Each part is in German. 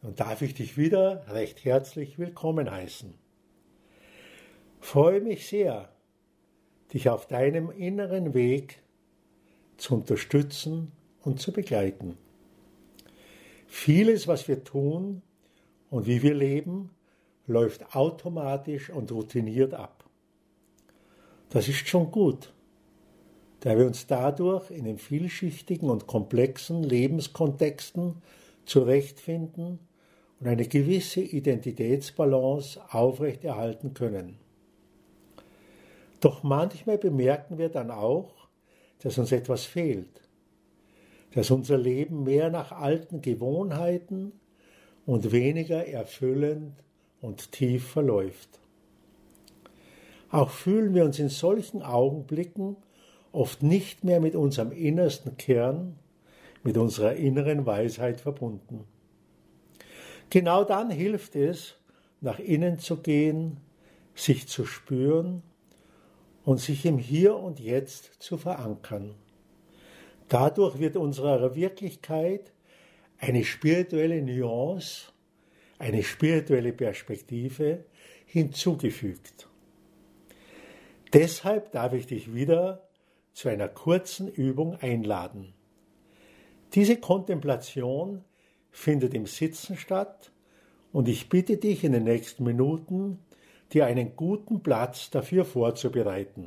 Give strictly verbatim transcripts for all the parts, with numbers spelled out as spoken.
Nun darf ich dich wieder recht herzlich willkommen heißen. Freue mich sehr, dich auf deinem inneren Weg zu unterstützen und zu begleiten. Vieles, was wir tun und wie wir leben, läuft automatisch und routiniert ab. Das ist schon gut, da wir uns dadurch in den vielschichtigen und komplexen Lebenskontexten zurechtfinden und eine gewisse Identitätsbalance aufrechterhalten können. Doch manchmal bemerken wir dann auch, dass uns etwas fehlt, dass unser Leben mehr nach alten Gewohnheiten und weniger erfüllend und tief verläuft. Auch fühlen wir uns in solchen Augenblicken oft nicht mehr mit unserem innersten Kern, mit unserer inneren Weisheit verbunden. Genau dann hilft es, nach innen zu gehen, sich zu spüren und sich im Hier und Jetzt zu verankern. Dadurch wird unserer Wirklichkeit eine spirituelle Nuance, eine spirituelle Perspektive hinzugefügt. Deshalb darf ich dich wieder zu einer kurzen Übung einladen. Diese Kontemplation findet im Sitzen statt und ich bitte dich in den nächsten Minuten, dir einen guten Platz dafür vorzubereiten.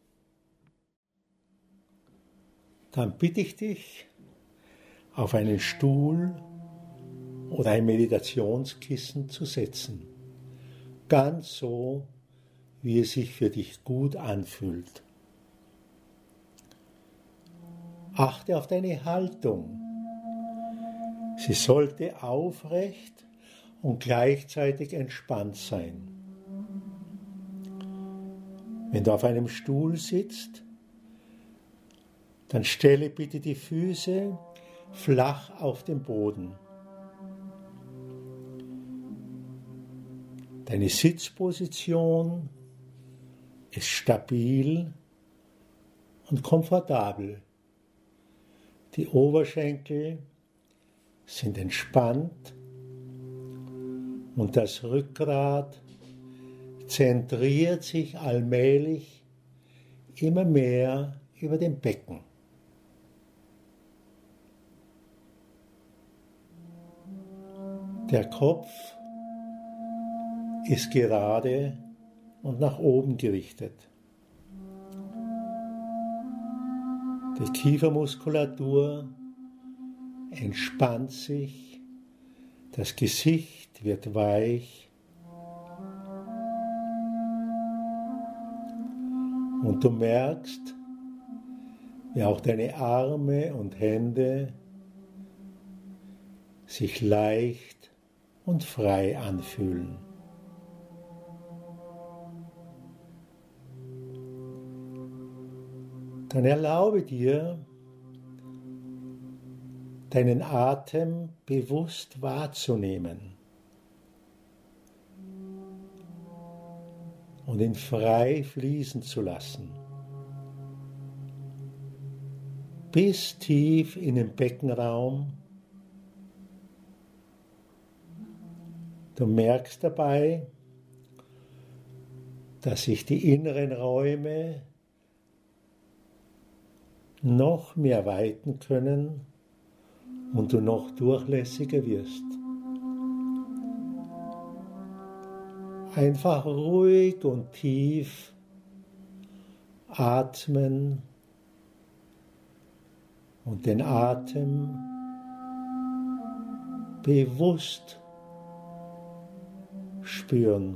Dann bitte ich dich, auf einen Stuhl oder ein Meditationskissen zu setzen. Ganz so, wie es sich für dich gut anfühlt. Achte auf deine Haltung. Sie sollte aufrecht und gleichzeitig entspannt sein. Wenn du auf einem Stuhl sitzt, dann stelle bitte die Füße flach auf den Boden. Deine Sitzposition ist stabil und komfortabel. Die Oberschenkel sind entspannt und das Rückgrat zentriert sich allmählich immer mehr über dem Becken. Der Kopf ist gerade und nach oben gerichtet. Die Kiefermuskulatur entspannt sich, das Gesicht wird weich und du merkst, wie auch deine Arme und Hände sich leicht und frei anfühlen. Dann erlaube dir, deinen Atem bewusst wahrzunehmen und ihn frei fließen zu lassen, bis tief in den Beckenraum. Du merkst dabei, dass sich die inneren Räume noch mehr weiten können und du noch durchlässiger wirst. Einfach ruhig und tief atmen und den Atem bewusst spüren.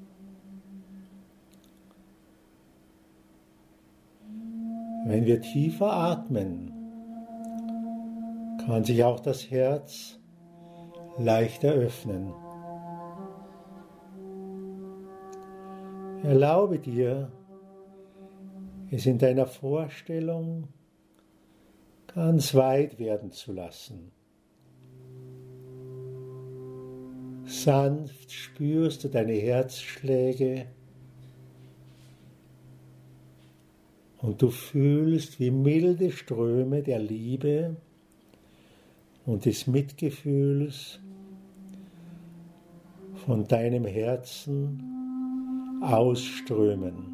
Wenn wir tiefer atmen, kann sich auch das Herz leichter öffnen. Erlaube dir, es in deiner Vorstellung ganz weit werden zu lassen. Sanft spürst du deine Herzschläge und du fühlst, wie milde Ströme der Liebe und des Mitgefühls von deinem Herzen ausströmen.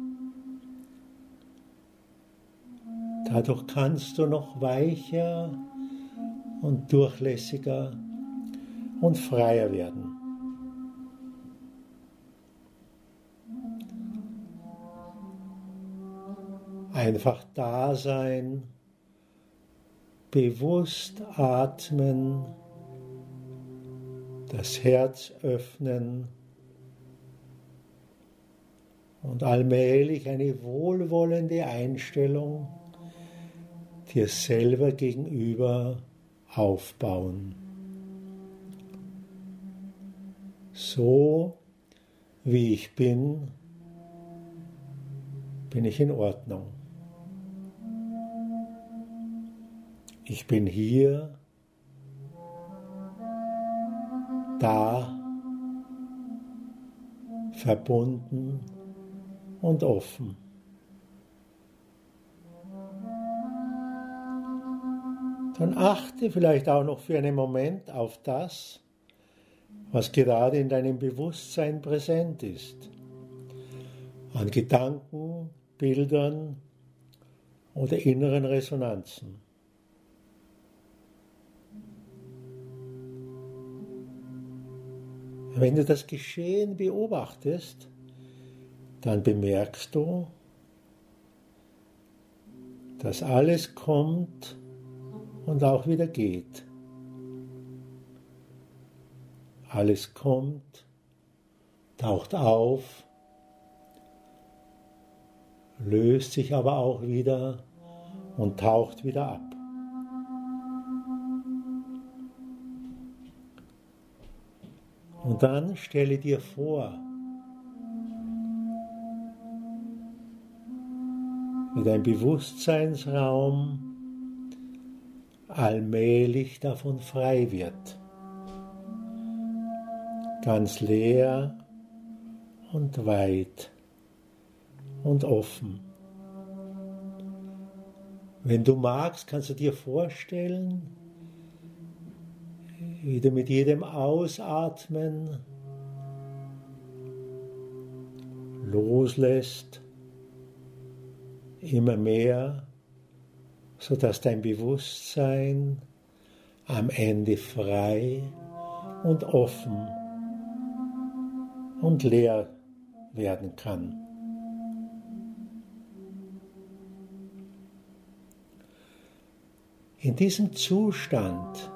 Dadurch kannst du noch weicher und durchlässiger und freier werden. Einfach da sein, bewusst atmen, das Herz öffnen und allmählich eine wohlwollende Einstellung dir selber gegenüber aufbauen. So wie ich bin, bin ich in Ordnung. Ich bin hier, da, verbunden und offen. Dann achte vielleicht auch noch für einen Moment auf das, was gerade in deinem Bewusstsein präsent ist. An Gedanken, Bildern oder inneren Resonanzen. Wenn du das Geschehen beobachtest, dann bemerkst du, dass alles kommt und auch wieder geht. Alles kommt, taucht auf, löst sich aber auch wieder und taucht wieder ab. Und dann stelle dir vor, wie dein Bewusstseinsraum allmählich davon frei wird. Ganz leer und weit und offen. Wenn du magst, kannst du dir vorstellen, wie du mit jedem Ausatmen loslässt, immer mehr, sodass dein Bewusstsein am Ende frei und offen und leer werden kann. In diesem Zustand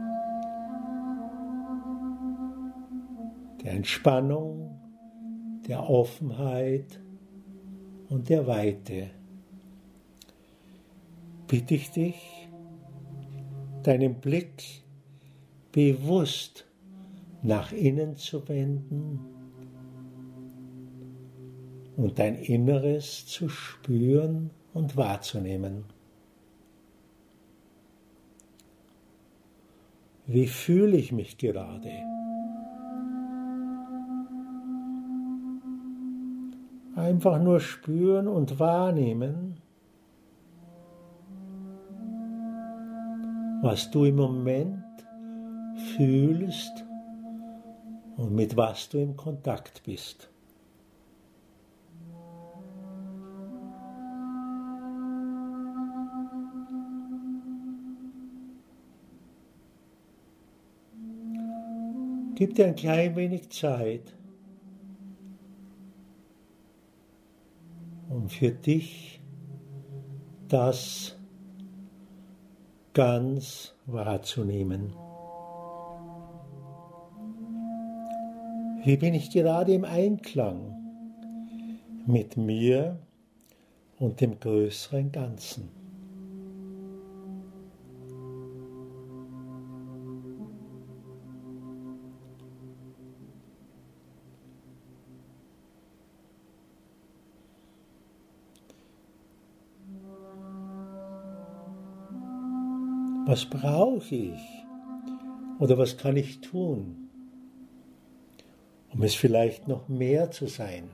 der Entspannung, der Offenheit und der Weite bitte ich dich, deinen Blick bewusst nach innen zu wenden und dein Inneres zu spüren und wahrzunehmen. Wie fühle ich mich gerade? Einfach nur spüren und wahrnehmen, was du im Moment fühlst und mit was du im Kontakt bist. Gib dir ein klein wenig Zeit, um für dich das ganz wahrzunehmen. Wie bin ich gerade im Einklang mit mir und dem größeren Ganzen? Was brauche ich oder was kann ich tun, um es vielleicht noch mehr zu sein?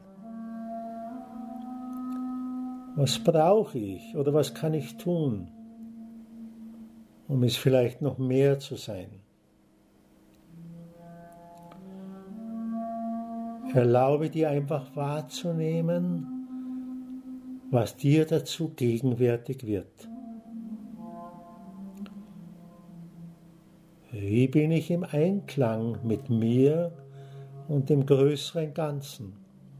Was brauche ich oder was kann ich tun, um es vielleicht noch mehr zu sein? Erlaube dir einfach wahrzunehmen, was dir dazu gegenwärtig wird. Wie bin ich im Einklang mit mir und dem größeren Ganzen?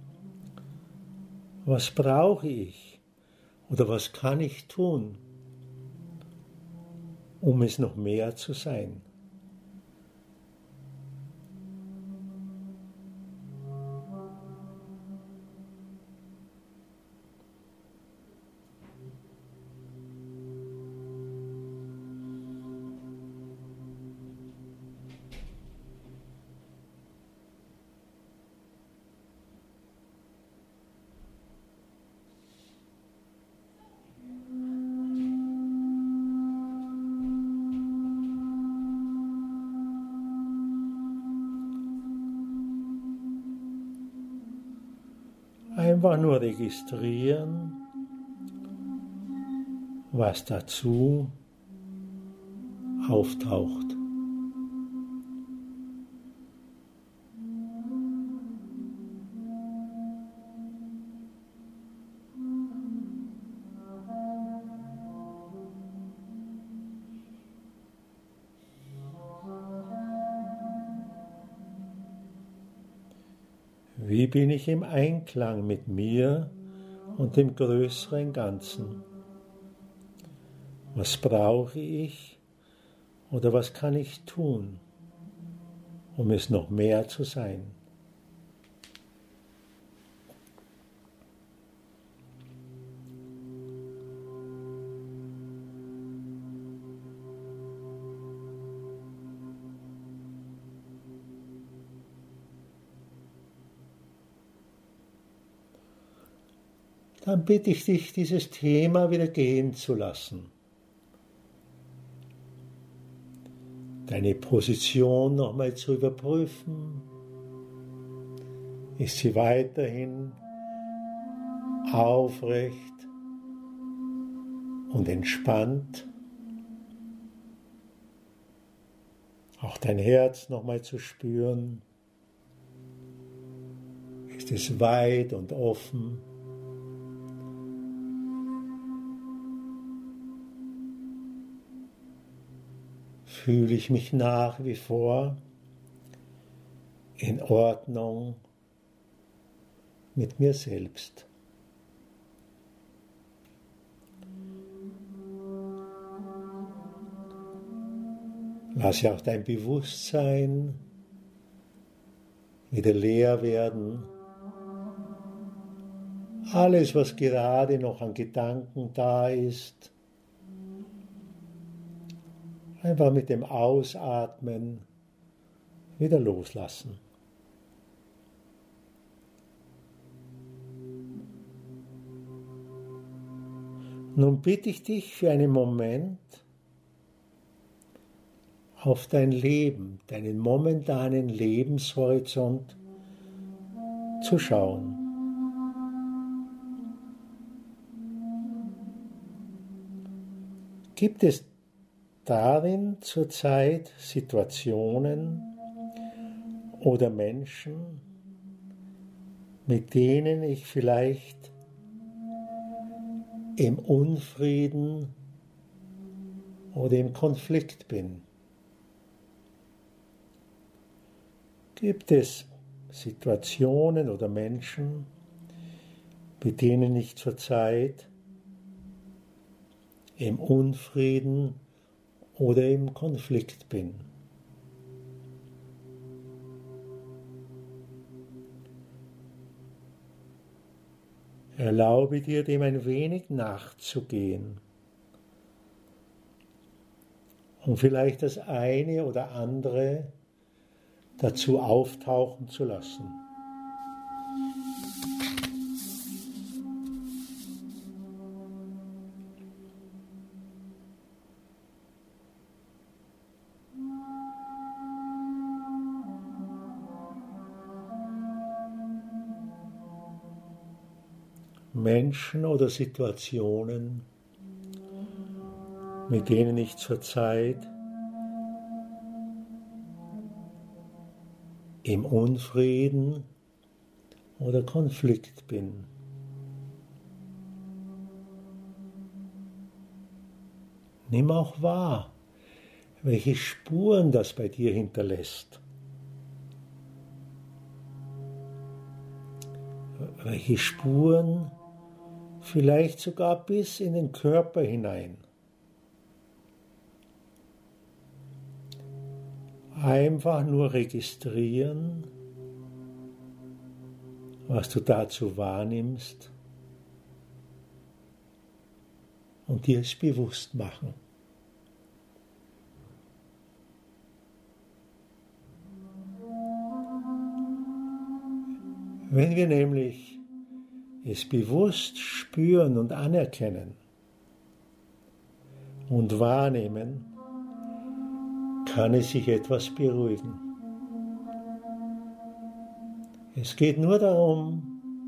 Was brauche ich oder was kann ich tun, um es noch mehr zu sein? Einfach nur registrieren, was dazu auftaucht. Wie bin ich im Einklang mit mir und dem größeren Ganzen? Was brauche ich oder was kann ich tun, um es noch mehr zu sein? Dann bitte ich dich, dieses Thema wieder gehen zu lassen. Deine Position nochmal zu überprüfen. Ist sie weiterhin aufrecht und entspannt? Auch dein Herz nochmal zu spüren. Ist es weit und offen? Fühle ich mich nach wie vor in Ordnung mit mir selbst. Lasse auch dein Bewusstsein wieder leer werden. Alles, was gerade noch an Gedanken da ist, einfach mit dem Ausatmen wieder loslassen. Nun bitte ich dich für einen Moment auf dein Leben, deinen momentanen Lebenshorizont zu schauen. Gibt es darin zurzeit Situationen oder Menschen, mit denen ich vielleicht im Unfrieden oder im Konflikt bin? Gibt es Situationen oder Menschen, mit denen ich zurzeit im Unfrieden oder im Konflikt bin? Erlaube dir, dem ein wenig nachzugehen und vielleicht das eine oder andere dazu auftauchen zu lassen. Menschen oder Situationen, mit denen ich zurzeit im Unfrieden oder Konflikt bin. Nimm auch wahr, welche Spuren das bei dir hinterlässt. Welche Spuren vielleicht sogar bis in den Körper hinein. Einfach nur registrieren, was du dazu wahrnimmst und dir es bewusst machen. Wenn wir nämlich es bewusst spüren und anerkennen und wahrnehmen, kann es sich etwas beruhigen. Es geht nur darum,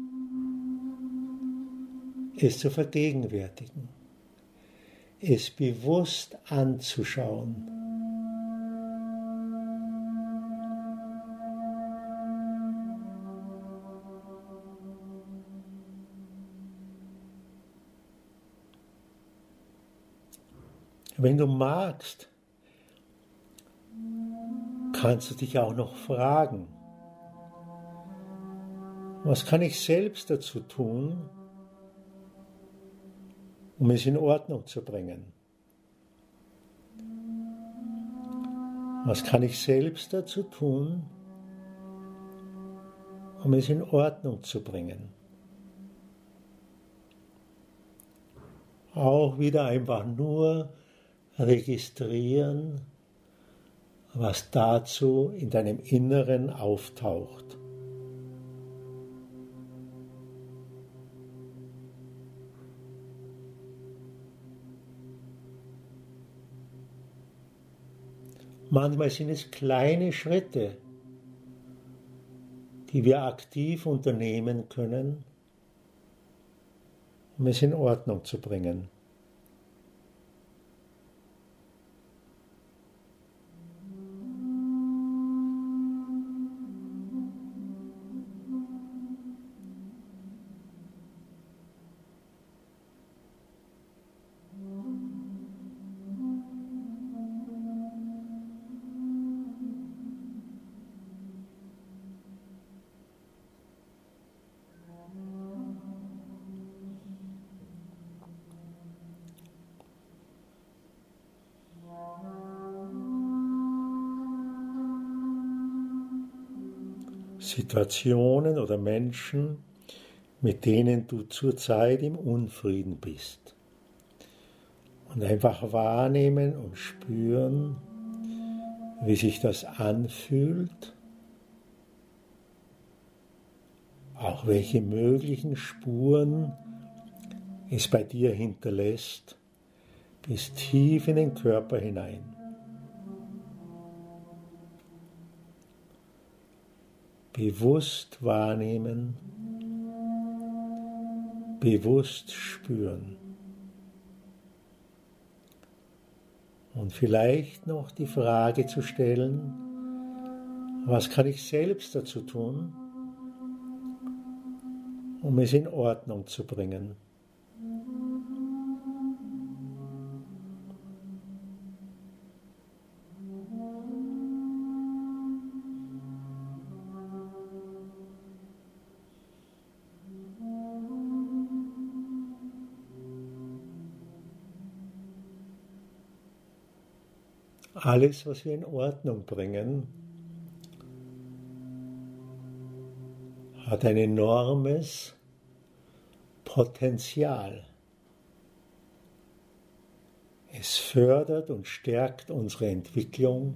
es zu vergegenwärtigen, es bewusst anzuschauen. Wenn du magst, kannst du dich auch noch fragen, was kann ich selbst dazu tun, um es in Ordnung zu bringen? Was kann ich selbst dazu tun, um es in Ordnung zu bringen? Auch wieder einfach nur registrieren, was dazu in deinem Inneren auftaucht. Manchmal sind es kleine Schritte, die wir aktiv unternehmen können, um es in Ordnung zu bringen. Situationen oder Menschen, mit denen du zurzeit im Unfrieden bist. Und einfach wahrnehmen und spüren, wie sich das anfühlt, auch welche möglichen Spuren es bei dir hinterlässt, bis tief in den Körper hinein. Bewusst wahrnehmen, bewusst spüren. Und vielleicht noch die Frage zu stellen, was kann ich selbst dazu tun, um es in Ordnung zu bringen? Alles, was wir in Ordnung bringen, hat ein enormes Potenzial. Es fördert und stärkt unsere Entwicklung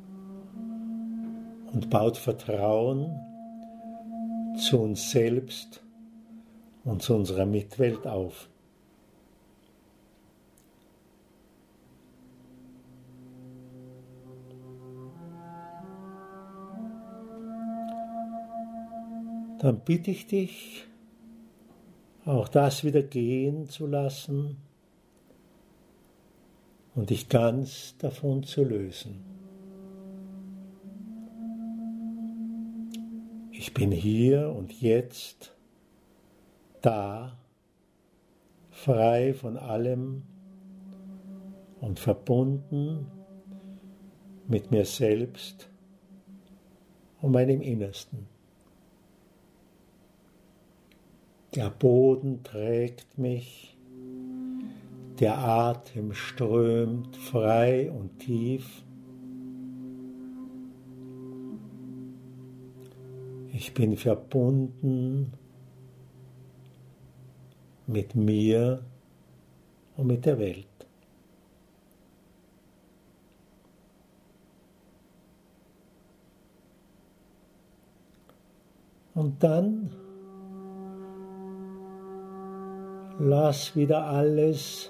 und baut Vertrauen zu uns selbst und zu unserer Mitwelt auf. Dann bitte ich dich, auch das wieder gehen zu lassen und dich ganz davon zu lösen. Ich bin hier und jetzt da, frei von allem und verbunden mit mir selbst und meinem Innersten. Der Boden trägt mich, der Atem strömt frei und tief. Ich bin verbunden mit mir und mit der Welt. Und dann lass wieder alles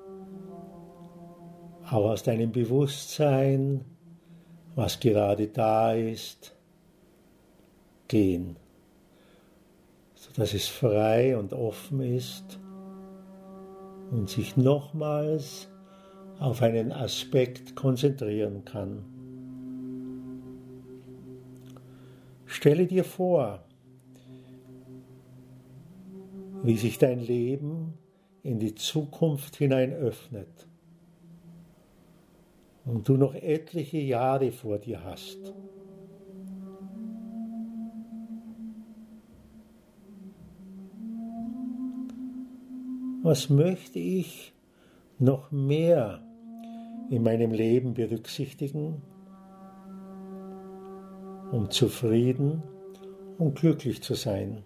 auch aus deinem Bewusstsein, was gerade da ist, gehen, sodass es frei und offen ist und sich nochmals auf einen Aspekt konzentrieren kann. Stelle dir vor, wie sich dein Leben in die Zukunft hinein öffnet und du noch etliche Jahre vor dir hast. Was möchte ich noch mehr in meinem Leben berücksichtigen, um zufrieden und glücklich zu sein?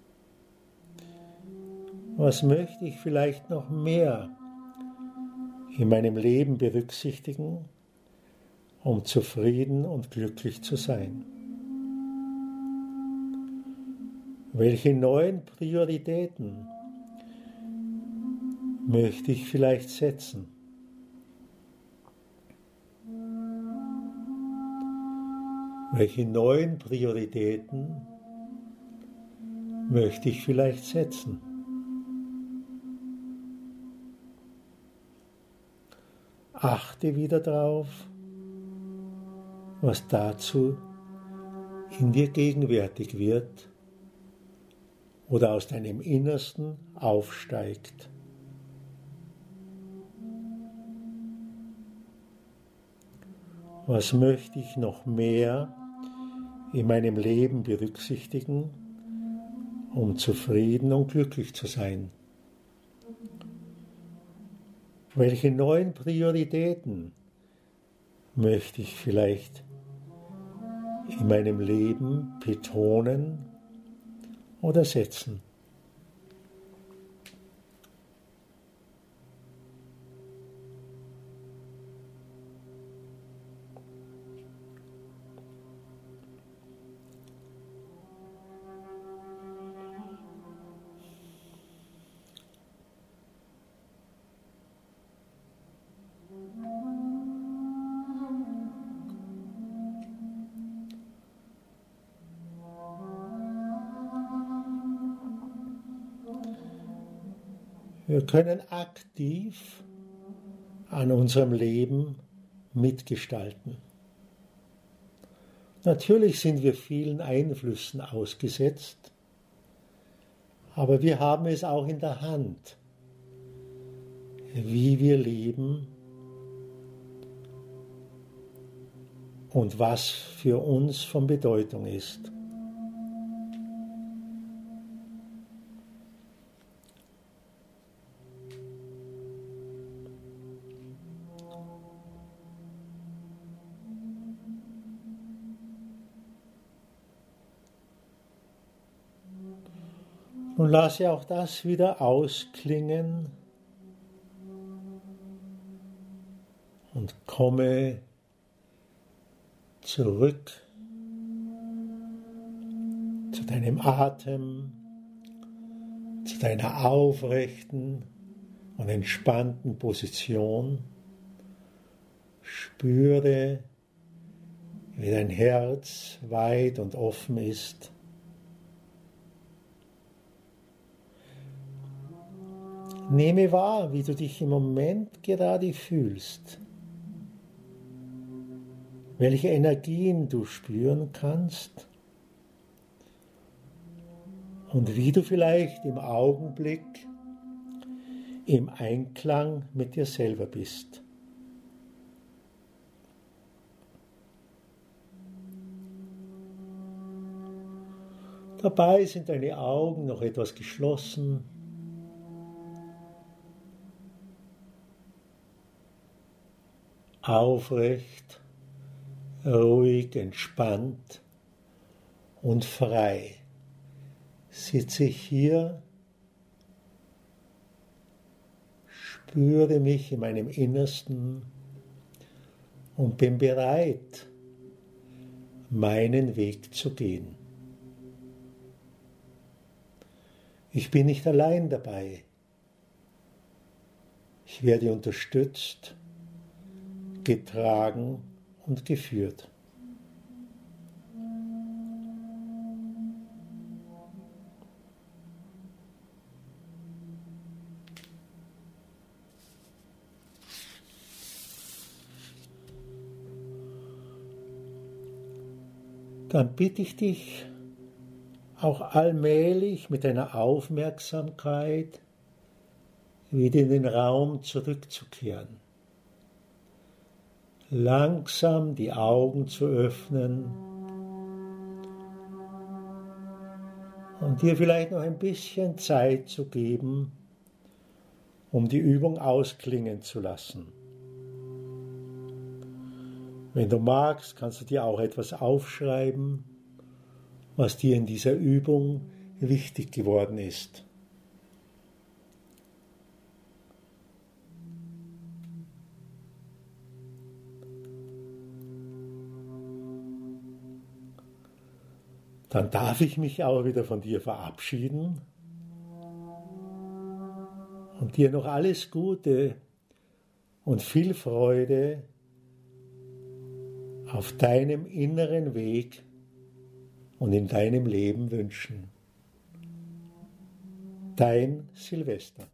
Was möchte ich vielleicht noch mehr in meinem Leben berücksichtigen, um zufrieden und glücklich zu sein? Welche neuen Prioritäten möchte ich vielleicht setzen? Welche neuen Prioritäten möchte ich vielleicht setzen? Achte wieder drauf, was dazu in dir gegenwärtig wird oder aus deinem Innersten aufsteigt. Was möchte ich noch mehr in meinem Leben berücksichtigen, um zufrieden und glücklich zu sein? Welche neuen Prioritäten möchte ich vielleicht in meinem Leben betonen oder setzen? Wir können aktiv an unserem Leben mitgestalten. Natürlich sind wir vielen Einflüssen ausgesetzt, aber wir haben es auch in der Hand, wie wir leben und was für uns von Bedeutung ist. Und lasse auch das wieder ausklingen und komme zurück zu deinem Atem, zu deiner aufrechten und entspannten Position. Spüre, wie dein Herz weit und offen ist. Nehme wahr, wie du dich im Moment gerade fühlst, welche Energien du spüren kannst und wie du vielleicht im Augenblick im Einklang mit dir selber bist. Dabei sind deine Augen noch etwas geschlossen. Aufrecht, ruhig, entspannt und frei sitze ich hier, spüre mich in meinem Innersten und bin bereit, meinen Weg zu gehen. Ich bin nicht allein dabei. Ich werde unterstützt, getragen und geführt. Dann bitte ich dich, auch allmählich mit deiner Aufmerksamkeit wieder in den Raum zurückzukehren. Langsam die Augen zu öffnen und dir vielleicht noch ein bisschen Zeit zu geben, um die Übung ausklingen zu lassen. Wenn du magst, kannst du dir auch etwas aufschreiben, was dir in dieser Übung wichtig geworden ist. Dann darf ich mich auch wieder von dir verabschieden und dir noch alles Gute und viel Freude auf deinem inneren Weg und in deinem Leben wünschen. Dein Silvester.